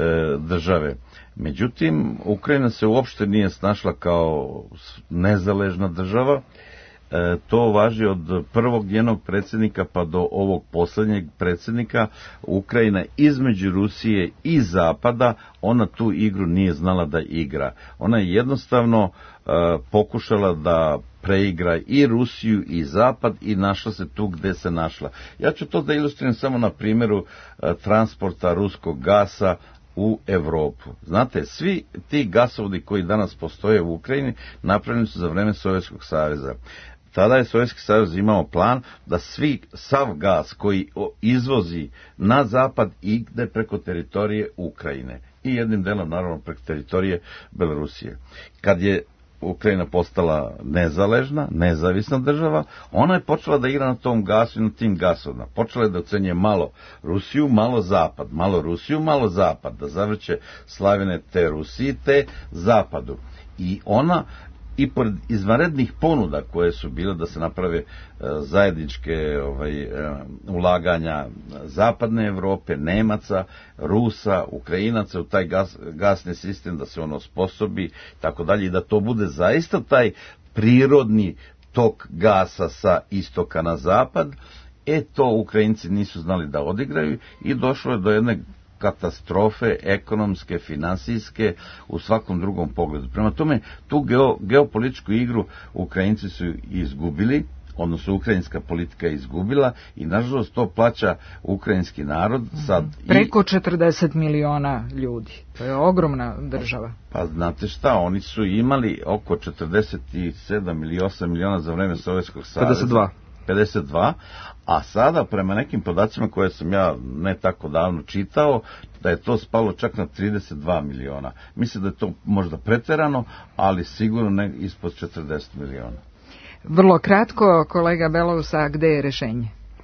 države. Međutim, Ukrajina se uopšte nije snašla kao nezaležna država. E, to važi od prvog njenog predsjednika pa do ovog posljednjeg predsjednika. Ukrajina između Rusije i Zapada, ona tu igru nije znala da igra. Ona je jednostavno e, pokušala da preigra i Rusiju i Zapad i našla se tu gde se našla. Ja ću to da ilustriram samo na primjeru e, transporta ruskog gasa u Evropu. Znate, svi ti gasovodi koji danas postoje u Ukrajini napravljeni su za vreme Sovjetskog saveza. Tada je Sovjetski savez imao plan da svi, sav gas koji izvozi na zapad ide preko teritorije Ukrajine i jednim delom naravno preko teritorije Belorusije. Kad je Ukrajina postala nezaležna, nezavisna država, ona je počela da igra na tom gasu i na tim gasovima. Počela je da ocenje malo Rusiju, malo Zapad, malo Rusiju, malo Zapad, da zavrće slavine te Rusiji, te Zapadu. I ona, i pored izvanrednih ponuda koje su bile da se naprave e, zajedničke ovaj, e, ulaganja Zapadne Evrope, Nemaca, Rusa, Ukrajinaca u taj gas, gasni sistem, da se ono osposobi, tako dalje, i da to bude zaista taj prirodni tok gasa sa istoka na zapad, e to Ukrajinci nisu znali da odigraju i došlo je do jedne katastrofe ekonomske, finansijske, u svakom drugom pogledu. Prema tome, tu geo, geopolitičku igru Ukrajinci su izgubili, odnosno ukrajinska politika je izgubila i nažalost to plaća ukrajinski narod sad. Preko četrdeset miliona ljudi. To je ogromna država. Pa znate šta, oni su imali oko četrdeset sedam ili osam miliona za vreme Sovjetskog saveza. pedeset dva. pedeset dva, a sada prema nekim podacima koje sam ja ne tako davno čitao, da je to spalo čak na trideset dva miliona. Mislim da je to možda preterano, ali sigurno ne ispod četrdeset miliona. Vrlo kratko, kolega Beloус, a gde je rešenje?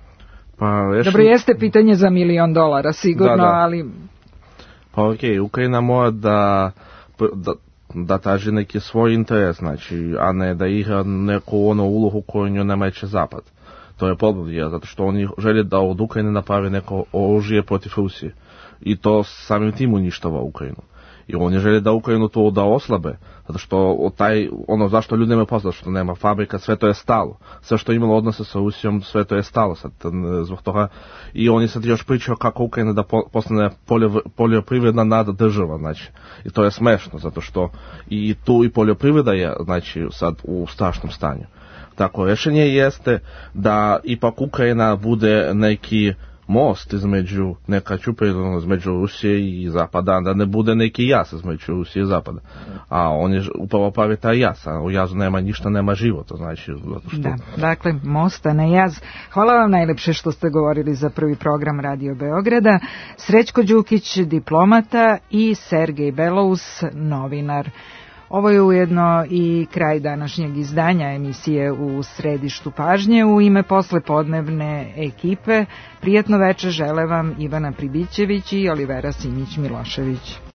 Pa, rešen... Dobro, jeste pitanje za milion dolara, sigurno, da, da. ali... Pa okej, okay, Ukrajina mora da... da da traži neki svoj interes, znači, a ne da igra neku ono ulogu koju nju nameće Zapad. To je problem, zato što oni žele da od Ukrajine naprave neko oružje protiv Rusije. I to samim tim uništava Ukrajinu. I oni žele da Ukrajinu to da oslabe, zato što taj, ono zašto ljudi nemaju posla, što nema fabrika, sve to je stalo. Sve što je imalo odnose sa Rusijom, sve to je stalo sad, zbog toga. I oni sad još pričaju kako Ukrajina da postane poljoprivredna nada država, znači. I to je smešno, zato što i tu i poljoprivreda je, znači, sad u strašnom stanju. Tako, rješenje jeste da ipak Ukrajina bude neki most između, neka čupa između Rusije i Zapada, da ne bude neki jaz između Rusije i Zapada. A on je upravo pravi taj jaz, a u jazu nema ništa, nema života, znači, zato što... Da, dakle, most, a ne jaz. Hvala vam najlepše što ste govorili za prvi program Radio Beograda. Srećko Đukić, diplomata, i Sergej Belous, novinar. Ovo je ujedno i kraj današnjeg izdanja emisije U središtu pažnje. U ime poslepodnevne ekipe prijatno večer žele vam Ivana Pribićević i Olivera Simić-Milošević.